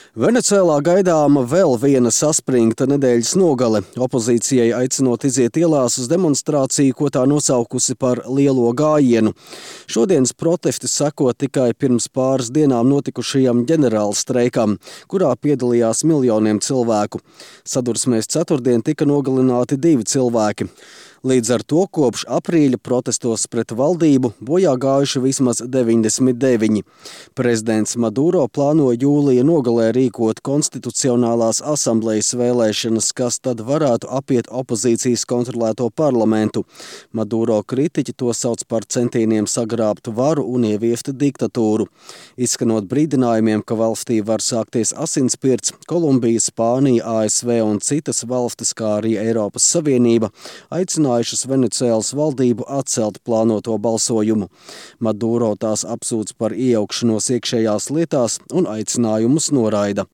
Venecuēlā gaidāma vēl viena saspringta nedēļas nogale, opozīcijai aicinot iziet ielās uz demonstrāciju, ko tā nosaukusi par lielo gājienu. Šodienas protesti seko tikai pirms pāris dienām notikušajam ģenerālstreikam, kurā piedalījās miljoniem cilvēku. Sadursmēs ceturtdien tika nogalināti 2 cilvēki. Līdz ar to kopš aprīļa protestos pret valdību bojā gājuši vismaz 99. Prezidents Maduro plāno jūlija nogalē rīkot konstitucionālās asamblejas vēlēšanas, kas tad varētu apiet opozīcijas kontrolēto parlamentu. Maduro kritiķi to sauc par centieniem sagrābt varu un ieviest diktatūru. Izskanot brīdinājumiem, ka valstī var sākties asinspirts, Kolumbija, Spānija, ASV un citas valstis, kā arī Eiropas Savienība, aicinājušas Venecuēlas valdību atcelt plānoto balsojumu. Maduro tās apsūdz par iejaukšanos iekšējās lietās un aicinājumus noraida.